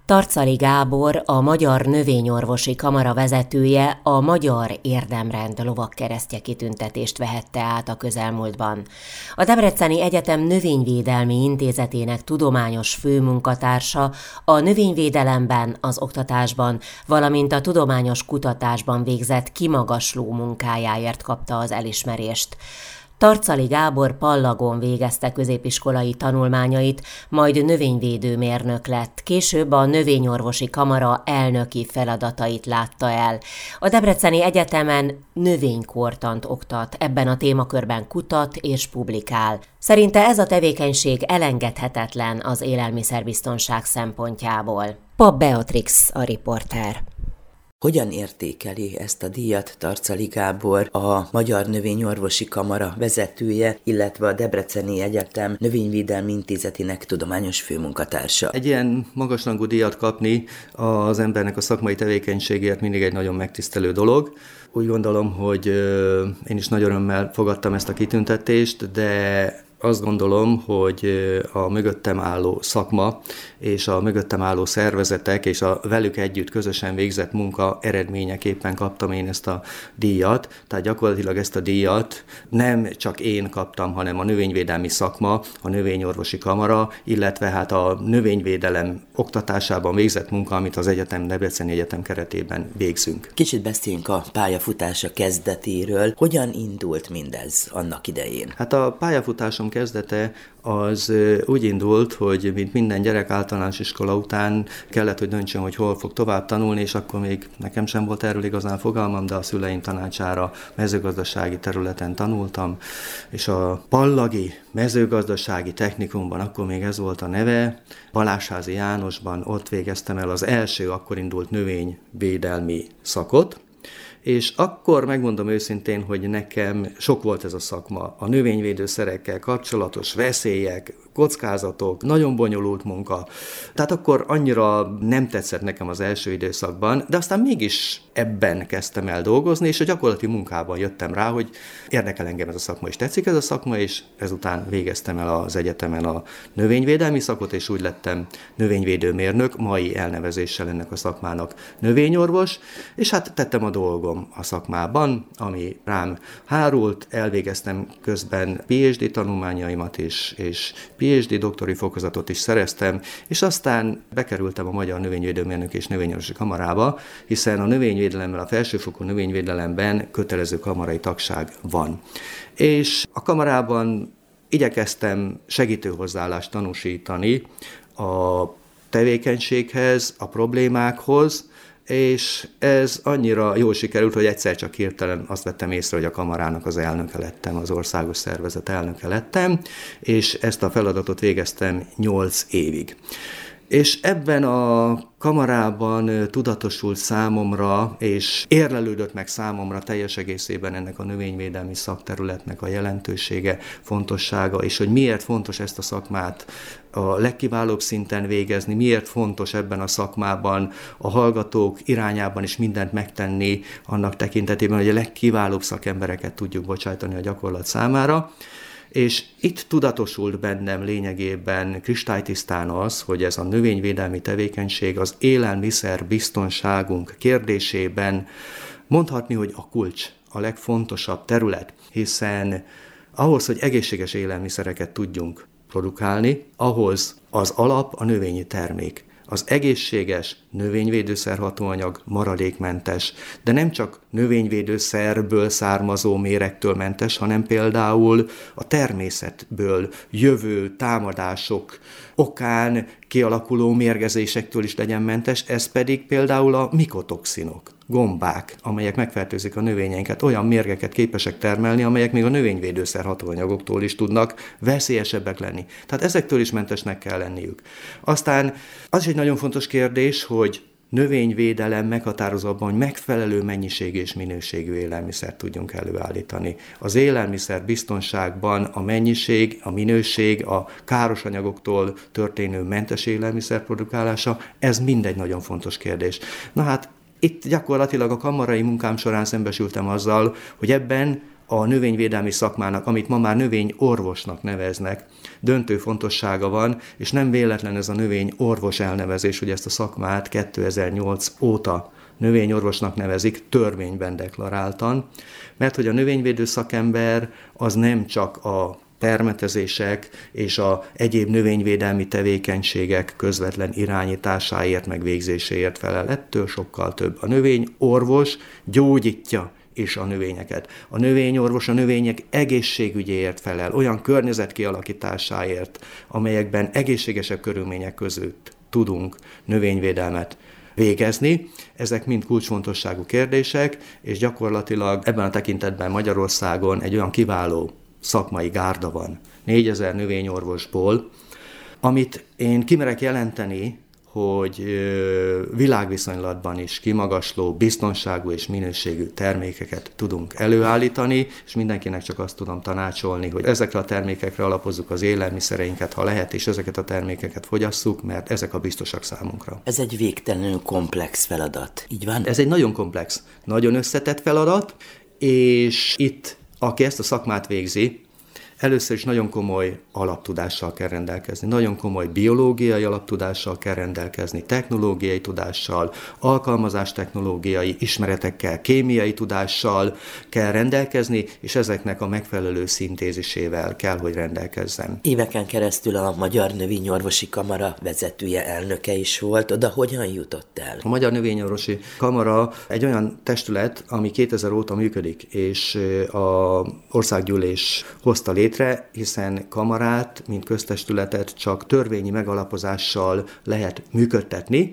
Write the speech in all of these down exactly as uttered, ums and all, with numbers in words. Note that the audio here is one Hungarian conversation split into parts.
Tarczali Gábor, a Magyar Növényorvosi Kamara vezetője a Magyar Érdemrend lovagkeresztje kitüntetést vehette át a közelmúltban. A Debreceni Egyetem Növényvédelmi Intézetének tudományos főmunkatársa a növényvédelemben, az oktatásban, valamint a tudományos kutatásban végzett kimagasló munkájáért kapta az elismerést. Tarczali Gábor Pallagon végezte középiskolai tanulmányait, majd növényvédőmérnök lett, később a Növényorvosi Kamara elnöki feladatait látta el. A Debreceni Egyetemen növénykortant oktat, ebben a témakörben kutat és publikál. Szerinte ez a tevékenység elengedhetetlen az élelmiszerbiztonság szempontjából. Pap Beatrix a riporter. Hogyan értékeli ezt a díjat Tarczali Gábor, a Magyar Növényorvosi Kamara vezetője, illetve a Debreceni Egyetem Növényvédelmi Intézetének tudományos főmunkatársa? Egy ilyen magasrangú díjat kapni az embernek a szakmai tevékenységért mindig egy nagyon megtisztelő dolog. Úgy gondolom, hogy én is nagy örömmel fogadtam ezt a kitüntetést, de azt gondolom, hogy a mögöttem álló szakma és a mögöttem álló szervezetek és a velük együtt közösen végzett munka eredményeképpen kaptam én ezt a díjat. Tehát gyakorlatilag ezt a díjat nem csak én kaptam, hanem a növényvédelmi szakma, a Növényorvosi Kamara, illetve hát a növényvédelem oktatásában végzett munka, amit az egyetem, Debreceni Egyetem keretében végzünk. Kicsit beszéljünk a pályafutása kezdetéről. Hogyan indult mindez annak idején? Hát a pályafutásom kezdete az úgy indult, hogy mint minden gyerek általános iskola után kellett, hogy döntsön, hogy hol fog tovább tanulni, és akkor még nekem sem volt erről igazán fogalmam, de a szüleim tanácsára mezőgazdasági területen tanultam, és a Pallagi Mezőgazdasági Technikumban, akkor még ez volt a neve, Balázsházi Jánosban ott végeztem el az első akkor indult növényvédelmi szakot, és akkor megmondom őszintén, hogy nekem sok volt ez a szakma. A növényvédőszerekkel kapcsolatos veszélyek, kockázatok, nagyon bonyolult munka. Tehát akkor annyira nem tetszett nekem az első időszakban, de aztán mégis ebben kezdtem el dolgozni, és a gyakorlati munkában jöttem rá, hogy érdekel engem ez a szakma, és tetszik ez a szakma, és ezután végeztem el az egyetemen a növényvédelmi szakot, és úgy lettem növényvédőmérnök, mai elnevezéssel ennek a szakmának növényorvos, és hát tettem a dolgom a szakmában, ami rám hárult, elvégeztem közben pé há dé tanulmányaimat is, és pé há dé doktori fokozatot is szereztem, és aztán bekerültem a Magyar Növényvédőmérnök és Növényorvosi Kamarába, hiszen a növényvédelemmel, a felsőfokú növényvédelemben kötelező kamarai tagság van. És a kamarában igyekeztem segítő hozzáállást tanúsítani a tevékenységhez, a problémákhoz, és ez annyira jól sikerült, hogy egyszer csak hirtelen azt vettem észre, hogy a kamarának az elnöke lettem, az országos szervezet elnöke lettem, és ezt a feladatot végeztem nyolc évig. És ebben a kamarában tudatosult számomra, és érlelődött meg számomra teljes egészében ennek a növényvédelmi szakterületnek a jelentősége, fontossága, és hogy miért fontos ezt a szakmát a legkiválóbb szinten végezni, miért fontos ebben a szakmában a hallgatók irányában is mindent megtenni annak tekintetében, hogy a legkiválóbb szakembereket tudjuk bocsájtani a gyakorlat számára. És itt tudatosult bennem lényegében kristálytisztán az, hogy ez a növényvédelmi tevékenység az élelmiszer biztonságunk kérdésében mondhatni, hogy a kulcs, a legfontosabb terület, hiszen ahhoz, hogy egészséges élelmiszereket tudjunk produkálni, ahhoz az alap a növényi termék. Az egészséges növényvédőszer-hatóanyag maradékmentes, de nem csak növényvédőszerből származó méregtől mentes, hanem például a természetből jövő támadások okán kialakuló mérgezésektől is legyen mentes, ez pedig például a mikotoxinok, gombák, amelyek megfertőzik a növényeinket, olyan mérgeket képesek termelni, amelyek még a növényvédőszer hatóanyagoktól is tudnak veszélyesebbek lenni. Tehát ezektől is mentesnek kell lenniük. Aztán az is egy nagyon fontos kérdés, hogy növényvédelem meghatározó abban, hogy megfelelő mennyiségű és minőségű élelmiszert tudjunk előállítani. Az élelmiszer biztonságban a mennyiség, a minőség, a káros anyagoktól történő mentes élelmiszer produkálása, ez mind egy nagyon fontos kérdés. Na hát itt gyakorlatilag a kamarai munkám során szembesültem azzal, hogy ebben a növényvédelmi szakmának, amit ma már növényorvosnak neveznek, döntő fontossága van, és nem véletlen ez a növényorvos elnevezés, hogy ezt a szakmát kétezer-nyolc óta növényorvosnak nevezik, törvényben deklaráltan, mert hogy a növényvédő szakember az nem csak a permetezések és a egyéb növényvédelmi tevékenységek közvetlen irányításáért, meg végzéséért felel. Ettől sokkal több. A növényorvos gyógyítja is a növényeket. A növényorvos a növények egészségügyéért felel, olyan környezet kialakításáért, amelyekben egészségesebb körülmények között tudunk növényvédelmet végezni. Ezek mind kulcsfontosságú kérdések, és gyakorlatilag ebben a tekintetben Magyarországon egy olyan kiváló szakmai gárda van, négyezer növényorvosból, amit én kimerek jelenteni, hogy világviszonylatban is kimagasló, biztonságú és minőségű termékeket tudunk előállítani, és mindenkinek csak azt tudom tanácsolni, hogy ezekre a termékekre alapozzuk az élelmiszereinket, ha lehet, és ezeket a termékeket fogyasszuk, mert ezek a biztosak számunkra. Ez egy végtelenül komplex feladat, így van? Ez egy nagyon komplex, nagyon összetett feladat, és itt, aki ezt a szakmát végzi, először is nagyon komoly alaptudással kell rendelkezni, nagyon komoly biológiai alaptudással kell rendelkezni, technológiai tudással, alkalmazás technológiai ismeretekkel, kémiai tudással kell rendelkezni, és ezeknek a megfelelő szintézisével kell, hogy rendelkezzen. Éveken keresztül a Magyar Növényorvosi Kamara vezetője, elnöke is volt. Oda hogyan jutott el? A Magyar Növényorvosi Kamara egy olyan testület, ami kétezer óta működik, és az országgyűlés hozta létre, hiszen kamarát, mint köztestületet csak törvényi megalapozással lehet működtetni,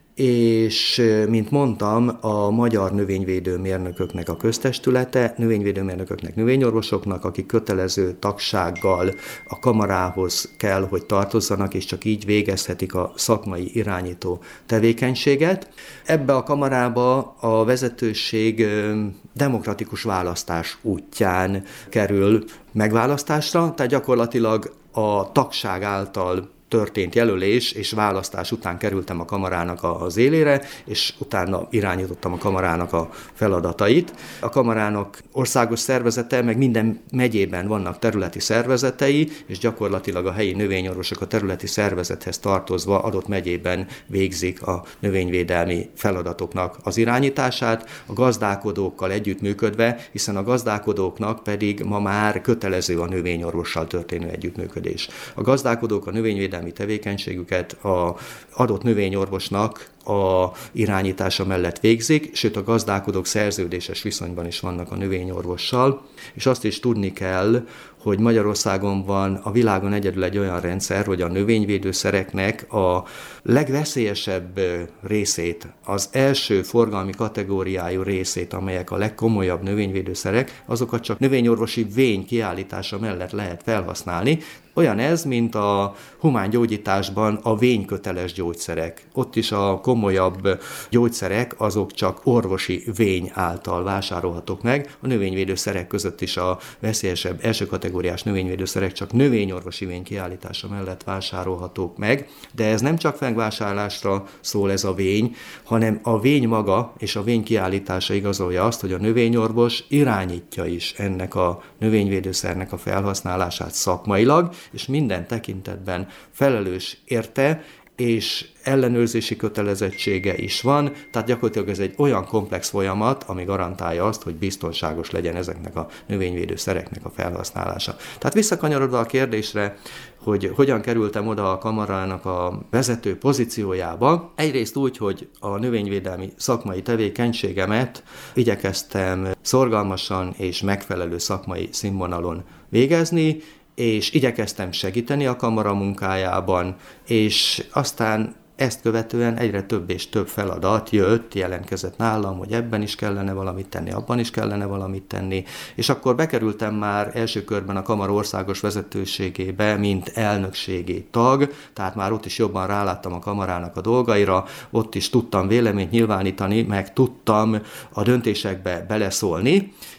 és, mint mondtam, a Magyar Növényvédőmérnököknek a köztestülete, növényvédőmérnököknek, növényorvosoknak, akik kötelező tagsággal a kamarához kell, hogy tartozzanak, és csak így végezhetik a szakmai irányító tevékenységet. Ebbe a kamarába a vezetőség demokratikus választás útján kerül megválasztásra, tehát gyakorlatilag a tagság által történt jelölés és választás után kerültem a kamarának az élére, és utána irányítottam a kamarának a feladatait. A kamarának országos szervezete, meg minden megyében vannak területi szervezetei, és gyakorlatilag a helyi növényorvosok a területi szervezethez tartozva adott megyében végzik a növényvédelmi feladatoknak az irányítását, a gazdálkodókkal együttműködve, hiszen a gazdálkodóknak pedig ma már kötelező a növényorvossal történő együttműködés. A gazdálkodók a növényvédelmi tevékenységüket az adott növényorvosnak a irányítása mellett végzik, sőt a gazdálkodók szerződéses viszonyban is vannak a növényorvossal, és azt is tudni kell, hogy Magyarországon van a világon egyedül egy olyan rendszer, hogy a növényvédőszereknek a legveszélyesebb részét, az első forgalmi kategóriájú részét, amelyek a legkomolyabb növényvédőszerek, azokat csak növényorvosi vény kiállítása mellett lehet felhasználni. Olyan ez, mint a humángyógyításban a vényköteles gyógyszerek. Ott is a komolyabb gyógyszerek, azok csak orvosi vény által vásárolhatók meg. A növényvédőszerek között is a veszélyesebb első kategóriás növényvédőszerek csak növényorvosi vény kiállítása mellett vásárolhatók meg, de ez nem csak megvásárlásra szól ez a vény, hanem a vény maga és a vény kiállítása igazolja azt, hogy a növényorvos irányítja is ennek a növényvédőszernek a felhasználását szakmailag, és minden tekintetben felelős érte, és ellenőrzési kötelezettsége is van, tehát gyakorlatilag ez egy olyan komplex folyamat, ami garantálja azt, hogy biztonságos legyen ezeknek a növényvédőszereknek a felhasználása. Tehát visszakanyarodva a kérdésre, hogy hogyan kerültem oda a kamarának a vezető pozíciójába, egyrészt úgy, hogy a növényvédelmi szakmai tevékenységemet igyekeztem szorgalmasan és megfelelő szakmai színvonalon végezni, és igyekeztem segíteni a kamara munkájában, és aztán ezt követően egyre több és több feladat jött, jelentkezett nálam, hogy ebben is kellene valamit tenni, abban is kellene valamit tenni, és akkor bekerültem már első körben a kamara országos vezetőségébe, mint elnökségi tag, tehát már ott is jobban ráláttam a kamarának a dolgaira, ott is tudtam véleményt nyilvánítani, meg tudtam a döntésekbe beleszólni,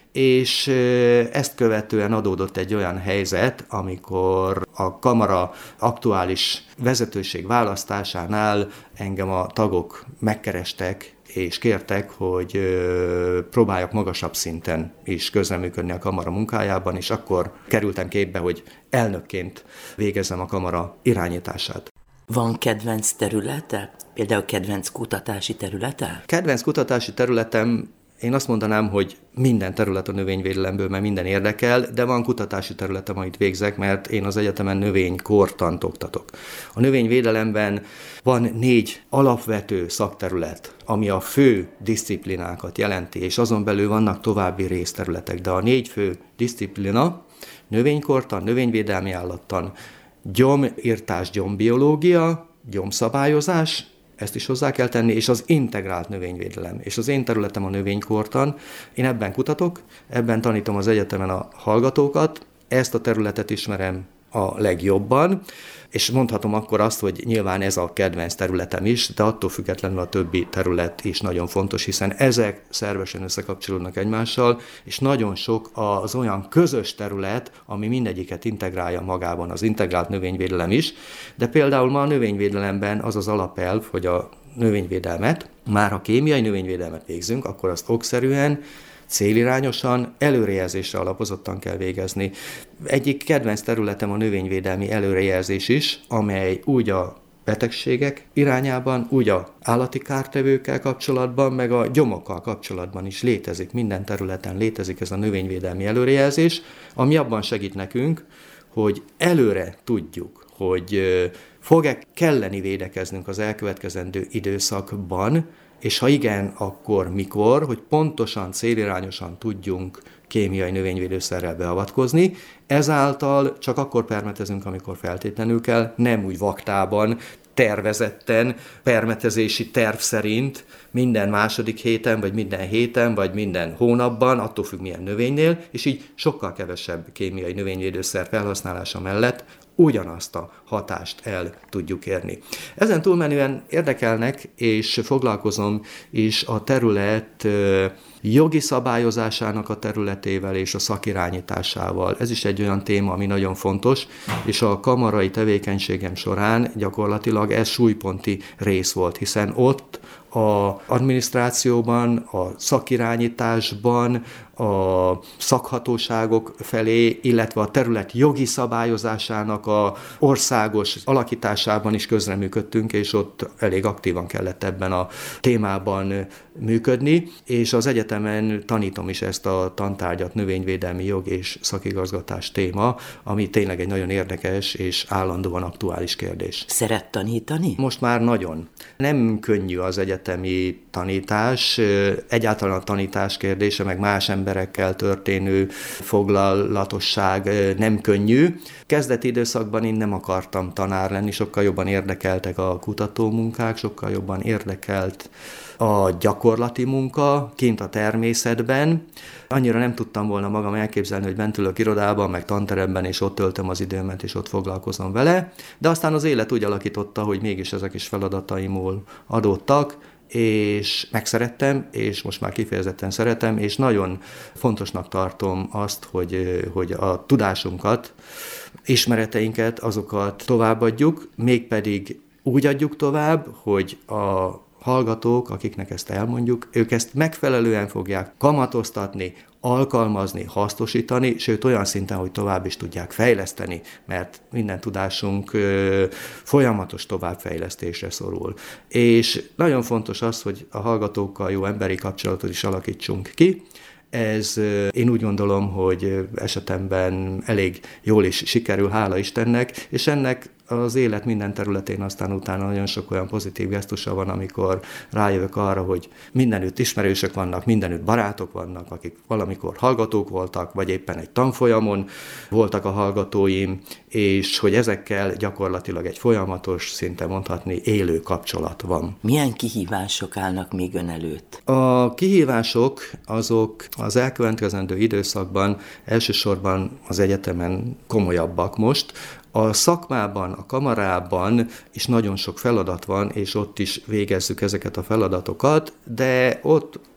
és ezt követően adódott egy olyan helyzet, amikor a kamara aktuális vezetőség választásánál engem a tagok megkerestek, és kértek, hogy ö, próbáljak magasabb szinten is közreműködni a kamara munkájában, és akkor kerültem képbe, hogy elnökként végezzem a kamara irányítását. Van kedvenc területe? Például kedvenc kutatási területe? Kedvenc kutatási területem, én azt mondanám, hogy minden terület a növényvédelemből, mert minden érdekel, de van kutatási területem, amit végzek, mert én az egyetemen növénykortant oktatok. A növényvédelemben van négy alapvető szakterület, ami a fő diszciplinákat jelenti, és azon belül vannak további részterületek, de a négy fő diszciplina, növénykortan, növényvédelmi állattan, gyomírtás, gyombiológia, gyomszabályozás, ezt is hozzá kell tenni, és az integrált növényvédelem. És az én területem a növénykortan, én ebben kutatok, ebben tanítom az egyetemen a hallgatókat, ezt a területet ismerem a legjobban, és mondhatom akkor azt, hogy nyilván ez a kedvenc területem is, de attól függetlenül a többi terület is nagyon fontos, hiszen ezek szervesen összekapcsolódnak egymással, és nagyon sok az olyan közös terület, ami mindegyiket integrálja magában, az integrált növényvédelem is, de például ma a növényvédelemben az az alapelv, hogy a növényvédelmet, már ha kémiai növényvédelmet végzünk, akkor azt okszerűen, célirányosan, előrejelzésre alapozottan kell végezni. Egyik kedvenc területem a növényvédelmi előrejelzés is, amely úgy a betegségek irányában, úgy a állati kártevőkkel kapcsolatban, meg a gyomokkal kapcsolatban is létezik. Minden területen létezik ez a növényvédelmi előrejelzés, ami abban segít nekünk, hogy előre tudjuk, hogy fog-e kelleni védekeznünk az elkövetkezendő időszakban, és ha igen, akkor mikor, hogy pontosan, célirányosan tudjunk kémiai növényvédőszerrel beavatkozni. Ezáltal csak akkor permetezünk, amikor feltétlenül kell, nem úgy vaktában, tervezetten, permetezési terv szerint minden második héten, vagy minden héten, vagy minden hónapban, attól függ milyen növénynél, és így sokkal kevesebb kémiai növényvédőszer felhasználása mellett ugyanazt a hatást el tudjuk érni. Ezen túlmenően érdekelnek, és foglalkozom is a terület jogi szabályozásának a területével és a szakirányításával. Ez is egy olyan téma, ami nagyon fontos, és a kamarai tevékenységem során gyakorlatilag ez súlyponti rész volt, hiszen ott az adminisztrációban, a szakirányításban, a szakhatóságok felé, illetve a terület jogi szabályozásának a országos alakításában is közreműködtünk, és ott elég aktívan kellett ebben a témában működni, és az egyetemen tanítom is ezt a tantárgyat, növényvédelmi jog és szakigazgatás téma, ami tényleg egy nagyon érdekes és állandóan aktuális kérdés. Szeret tanítani? Most már nagyon. Nem könnyű az egyetemi tanítás, egyáltalán a tanítás kérdése, meg más emberekkel történő foglalatosság nem könnyű. Kezdeti időszakban én nem akartam tanár lenni, sokkal jobban érdekeltek a kutatómunkák, sokkal jobban érdekelt a gyakorlati munka kint a természetben. Annyira nem tudtam volna magam elképzelni, hogy bent ülök irodában, meg tanteremben, és ott töltöm az időmet, és ott foglalkozom vele. De aztán az élet úgy alakította, hogy mégis ezek is feladataimból adódtak, és megszerettem, és most már kifejezetten szeretem, és nagyon fontosnak tartom azt, hogy, hogy a tudásunkat, ismereteinket, azokat továbbadjuk, mégpedig úgy adjuk tovább, hogy a hallgatók, akiknek ezt elmondjuk, ők ezt megfelelően fogják kamatoztatni, alkalmazni, hasznosítani, sőt olyan szinten, hogy tovább is tudják fejleszteni, mert minden tudásunk ö, folyamatos továbbfejlesztésre szorul. És nagyon fontos az, hogy a hallgatókkal jó emberi kapcsolatot is alakítsunk ki. Ez én úgy gondolom, hogy esetemben elég jól is sikerül, hála Istennek, és ennek az élet minden területén aztán utána nagyon sok olyan pozitív gesztusa van, amikor rájövök arra, hogy mindenütt ismerősök vannak, mindenütt barátok vannak, akik valamikor hallgatók voltak, vagy éppen egy tanfolyamon voltak a hallgatóim, és hogy ezekkel gyakorlatilag egy folyamatos, szinte mondhatni élő kapcsolat van. Milyen kihívások állnak még ön előtt? A kihívások azok az elkövetkezendő időszakban elsősorban az egyetemen komolyabbak most. A szakmában, a kamarában is nagyon sok feladat van, és ott is végezzük ezeket a feladatokat, de ott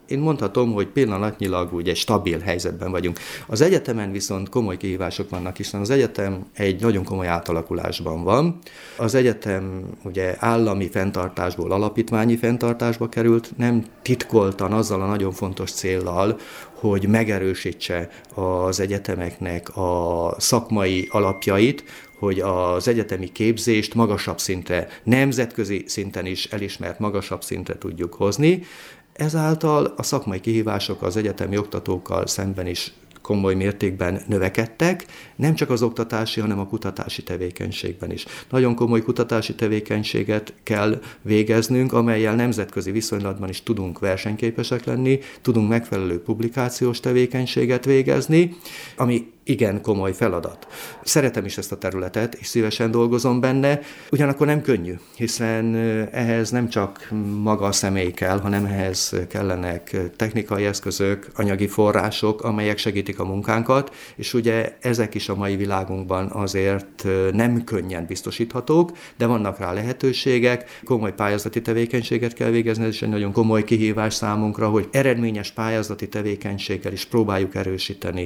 én mondhatom, hogy pillanatnyilag úgy egy stabil helyzetben vagyunk. Az egyetemen viszont komoly kihívások vannak, hiszen az egyetem egy nagyon komoly átalakulásban van. Az egyetem ugye állami fenntartásból alapítványi fenntartásba került, nem titkoltan azzal a nagyon fontos céllal, hogy megerősítse az egyetemeknek a szakmai alapjait, hogy az egyetemi képzést magasabb szintre, nemzetközi szinten is elismert magasabb szintre tudjuk hozni. Ezáltal a szakmai kihívások az egyetemi oktatókkal szemben is komoly mértékben növekedtek, nem csak az oktatási, hanem a kutatási tevékenységben is. Nagyon komoly kutatási tevékenységet kell végeznünk, amellyel nemzetközi viszonylatban is tudunk versenyképesek lenni, tudunk megfelelő publikációs tevékenységet végezni, ami igen komoly feladat. Szeretem is ezt a területet, és szívesen dolgozom benne, ugyanakkor nem könnyű, hiszen ehhez nem csak maga a személy kell, hanem ehhez kellenek technikai eszközök, anyagi források, amelyek segítik a munkánkat, és ugye ezek is a mai világunkban azért nem könnyen biztosíthatók, de vannak rá lehetőségek, komoly pályázati tevékenységet kell végezni, ez is egy nagyon komoly kihívás számunkra, hogy eredményes pályázati tevékenységgel is próbáljuk erősíteni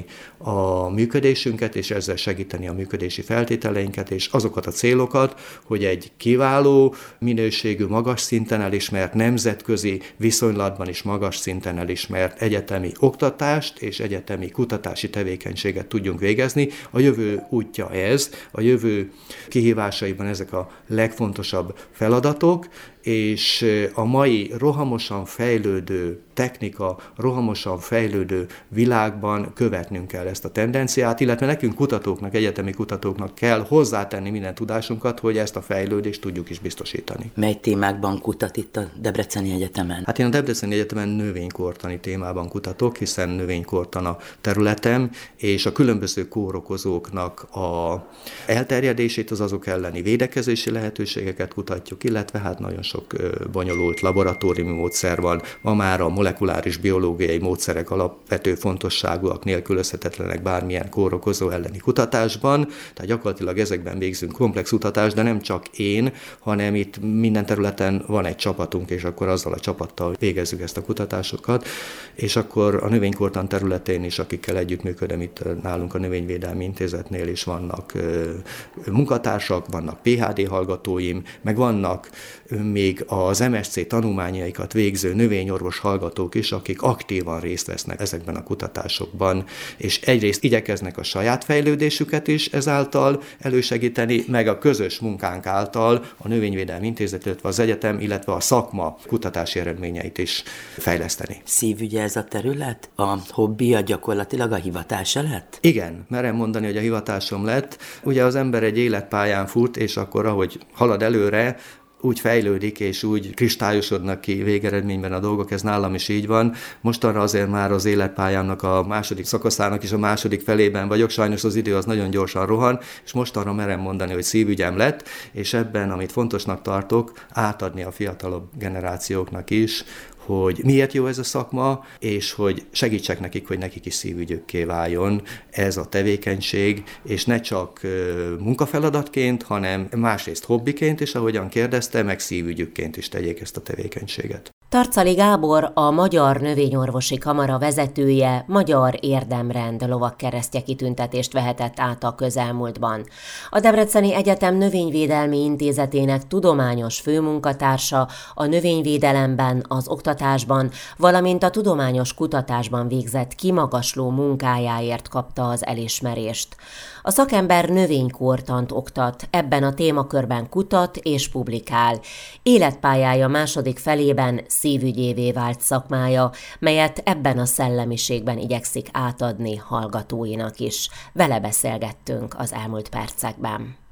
a működésünket, és ezzel segíteni a működési feltételeinket, és azokat a célokat, hogy egy kiváló minőségű, magas szinten elismert, nemzetközi viszonylatban is magas szinten elismert egyetemi oktatást és egyetemi kutatási tevékenységet tudjunk végezni. A jövő útja ez, a jövő kihívásaiban ezek a legfontosabb feladatok, és a mai rohamosan fejlődő technika, rohamosan fejlődő világban követnünk kell ezt a tendenciát, illetve nekünk kutatóknak, egyetemi kutatóknak kell hozzátenni minden tudásunkat, hogy ezt a fejlődést tudjuk is biztosítani. Mely témákban kutat itt a Debreceni Egyetemen? Hát én a Debreceni Egyetemen növénykortani témában kutatok, hiszen növénykortan a területem, és a különböző kórokozóknak a elterjedését, az azok elleni védekezési lehetőségeket kutatjuk, illetve hát nagyon sok bonyolult laboratóriumi módszer van. Ma már a molekuláris biológiai módszerek alapvető fontosságúak, nélkülözhetetlenek bármilyen kórokozó elleni kutatásban, tehát gyakorlatilag ezekben végzünk komplex kutatást, de nem csak én, hanem itt minden területen van egy csapatunk, és akkor azzal a csapattal végezzük ezt a kutatásokat, és akkor a növénykortan területén is, akikkel együttműködöm itt nálunk a Növényvédelmi Intézetnél is vannak munkatársak, vannak pé há dé hallgatóim, meg vannak még az em es cé tanulmányaikat végző növényorvos hallgatók is, akik aktívan részt vesznek ezekben a kutatásokban, és egyrészt igyekeznek a saját fejlődésüket is ezáltal elősegíteni, meg a közös munkánk által a Növényvédelmi Intézet, illetve az egyetem, illetve a szakma kutatási eredményeit is fejleszteni. Szívügye ez a terület? A hobbija gyakorlatilag a hivatása lett? Igen, merem mondani, hogy a hivatásom lett. Ugye az ember egy életpályán fut, és akkor ahogy halad előre, úgy fejlődik, és úgy kristályosodnak ki végeredményben a dolgok, ez nálam is így van. Mostanra azért már az életpályámnak a második szakaszának is a második felében vagyok, sajnos az idő az nagyon gyorsan rohan, és mostanra merem mondani, hogy szívügyem lett, és ebben, amit fontosnak tartok, átadni a fiatalabb generációknak is, hogy miért jó ez a szakma, és hogy segítsek nekik, hogy nekik is szívügyükké váljon ez a tevékenység, és ne csak munkafeladatként, hanem másrészt hobbiként is, ahogyan kérdezte, meg szívügyükként is tegyék ezt a tevékenységet. Tarczali Gábor, a Magyar Növényorvosi Kamara vezetője, Magyar Érdemrend lovagkeresztje kitüntetést vehetett át a közelmúltban. A Debreceni Egyetem Növényvédelmi Intézetének tudományos főmunkatársa a növényvédelemben, az oktatásban, valamint a tudományos kutatásban végzett kimagasló munkájáért kapta az elismerést. A szakember növénykortant oktat, ebben a témakörben kutat és publikál. Életpályája második felében szívügyévé vált szakmája, melyet ebben a szellemiségben igyekszik átadni hallgatóinak is. Vele beszélgettünk az elmúlt percekben.